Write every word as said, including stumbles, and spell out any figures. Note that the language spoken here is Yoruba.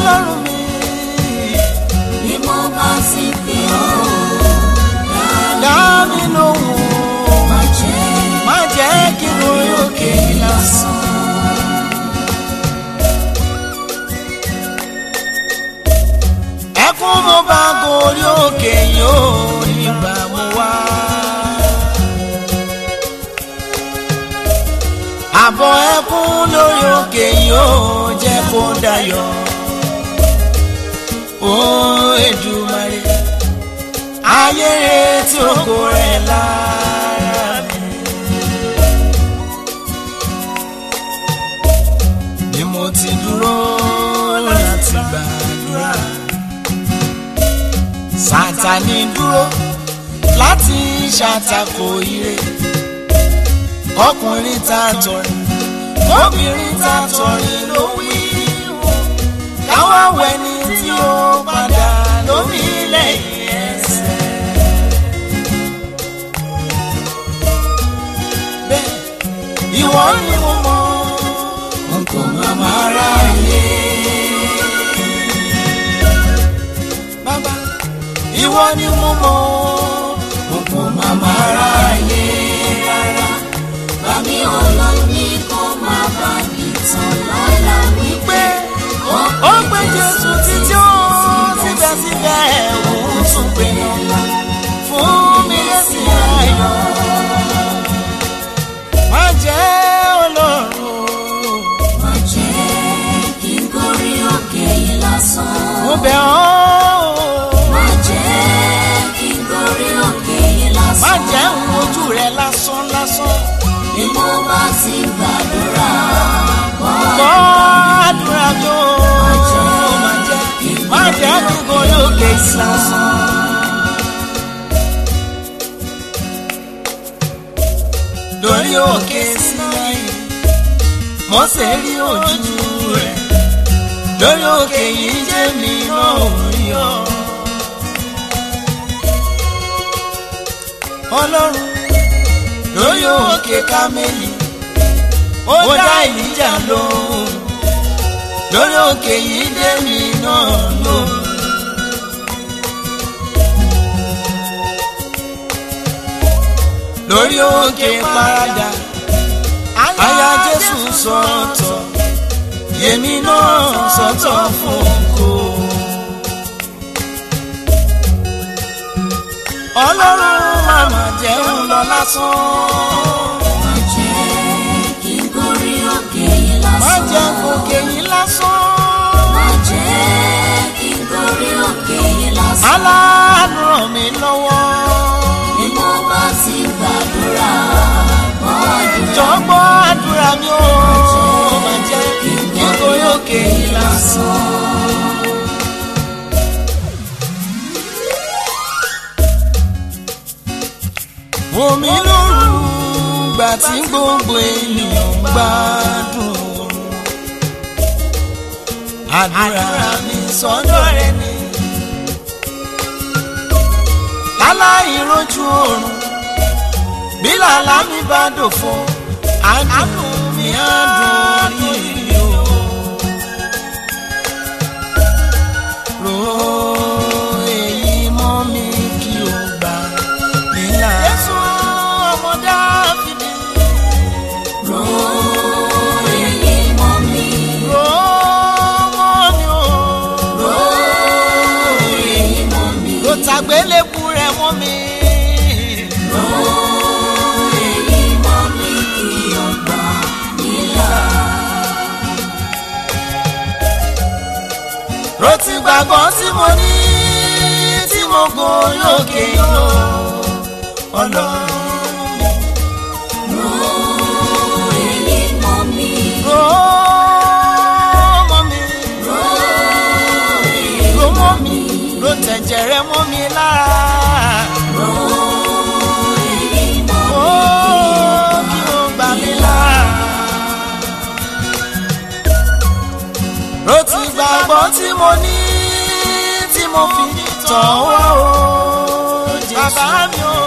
Ọlọ́run mi. Bí mo bá sì pè ọ́, Dá mi lóhùn. má jẹ́ Má jẹ́ kí n gorí òkè yìí lásán. Ẹkún mo bá gorí òkè yìí ó nígbà mo wá. Àbọ̀ ẹkún lórí òkè yìí ó jẹ́ kó dayọ̀. Ó Èdùmàrè, ayé retí ògo rẹ̀ lára mi. Bí mo ti dúró láti gbàdúrà, Sátánì dúró láti ṣàtakò ire. Ọkùnrin tá a tọrin, obìnrin tá a tọrin ló wí. Káwá wẹni tí ó padà lómi lẹ́yìn ẹsẹ̀. Bẹ́ẹ̀ ìwọ ni mo mọ̀, n kò má má ráyè. Bàbá ìwọ ni mo mọ̀, n kò má má ráyè rárá. bàmí Ọlọ́run ní kó má bá mi tán lọ́la wípé Ó gbé Jésù títí ó síbẹ̀síbẹ̀ òun tún gbé lọ́la fún mi lẹ́sìn ayọ̀. Má jẹ́ Ọlọ́run, má jẹ́ kí n gorí òkè yìí lásán. mo bẹ̀ ọ́. Má jẹ́ kí n gorí òkè yìí Má lásán. jẹ́ ń wojú rẹ lásán lásán. Bí mo bá ti gbàdúrà, Gbọ́ àdúrà mi ó. Má jẹ́ má jẹ́ kí n gorí òkè yìí lásán. Lórí òkè Sínáì, Mósè rí ojú rẹ̀. Lórí òkè yìí jẹ́ mi náà ò rí ọ. Ọlọ́run lórí òkè Kámẹ́lì, ó dá Èlíjà lóhùn. Lórí òkè yìí dé mi náà lóhùn. Lórí òkè Pàrádà, aya Jésù sọ̀tọ̀, yèmí náà sọ̀tọ̀ fún ògo. Ọlọ́run màmá jẹun lọ lásán. má jẹ́ kí n gorí òkè yìí lásán. Má jẹ́ gòkè yìí lásán. Má jẹ́ kí n gorí òkè yìí lásán. Aláàánú ràn mí lọ́wọ́. Bí mo bá ti gbàdúrà, gbọ́ àdúrà. Jọ̀gbọ́ àdúrà mi ó. Má jẹ́ kí n gorí òkè yìí lásán. Omi lóru gbà tí gbogbo ènìyàn ń gbádùn. Àdúrà mi sọ́dọ̀ rẹ ni. Láláì rojú oorun, bí làlá mi bá dòfo, àdùn mi á dùn orí o. Ro èyí mọ́ mi kí o gbà mí là. Jésù ọmọ Dáfídì. Ro èyí mọ́ mi. Ro mọ́ mi o. Ro èyí mọ́ mi. Ro tàgbélébù rẹ̀ mọ́ mi. Ro èyí mọ́ mi kí o gbà mí là. Ro ti gbàgbọ́ tí mo ní, tí mo gorí òkè yìí o. Ọlọ́run. Ro èyí mọ́ mi. Ro mọ́ mi. Ro èyí Ro mọ́ mi. Ro tẹ̀jẹ̀ rẹ mọ́ mi lára. Ro èyí mọ́ Ó mi kí o gbà mí là. Ro ti gbàgbọ́ tí mo ní, tí mo fi tọ̀ wá o. Jésù. Bàbá mi o.